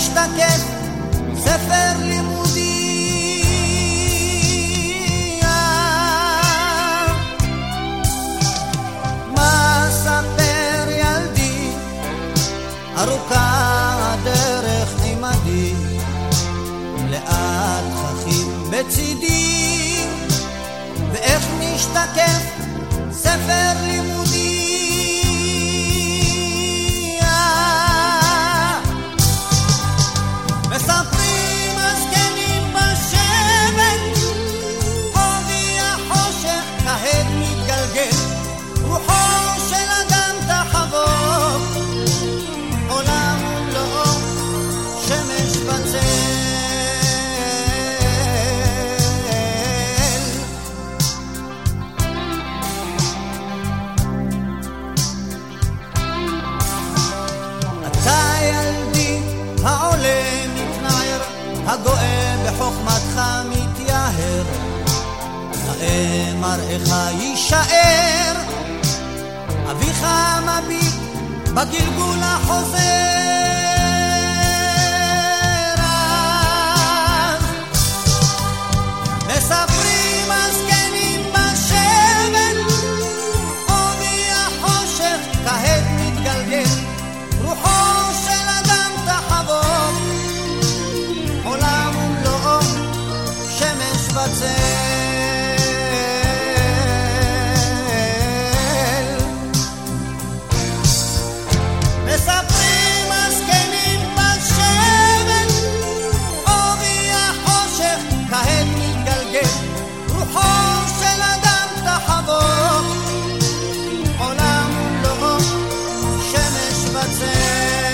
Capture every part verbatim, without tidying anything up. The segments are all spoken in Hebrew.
משתקף ספר לימודי. מה ספר ילדי, ארוכה הדרך עמדי, לאט חכים בצידי, ואיך משתקף ספר לימודי. מספרים הזקנים בשבט, עובי החושך כהד מתגלגל, רוחו של אדם תחבוק, עולם ומלואו שמש בצל. אתה ילדי העולה הגואה בחוכמתך מתייהר, נאה מראיך יישאר, אביך מביט בגלגול החוזר. אז מספרים הזקנים בשבט, עובי החושך כהד מתגלגל, רוחו של אדם תחבוק, עולם ומלואו שמש בצל. מספרים הזקנים בשבט, עובי החושך כהד מתגלגל, רוחו של אדם תחבוק, עולם ומלואו שמש בצל.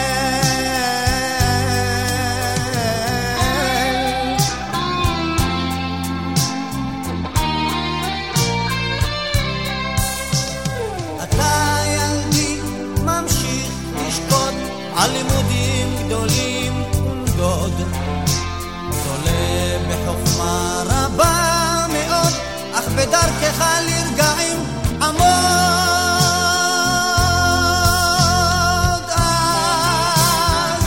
הלימודים גדולים ונדוד, תולה בחוכמה רבה מאוד, אך בדרכך לרגעים עמוד. אז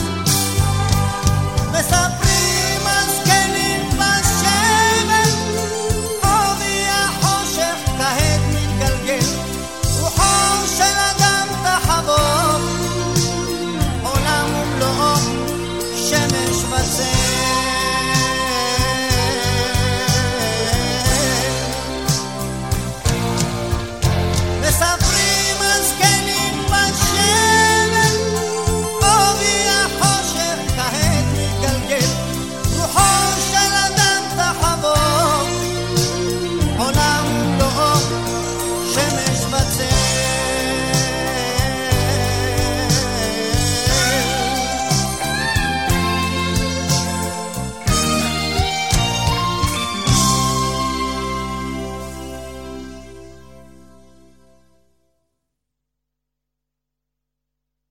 מספרים הזקנים בשבט, עובי החושך כהד מתגלגל, רוחו של אדם תחבוק, שמש בצל.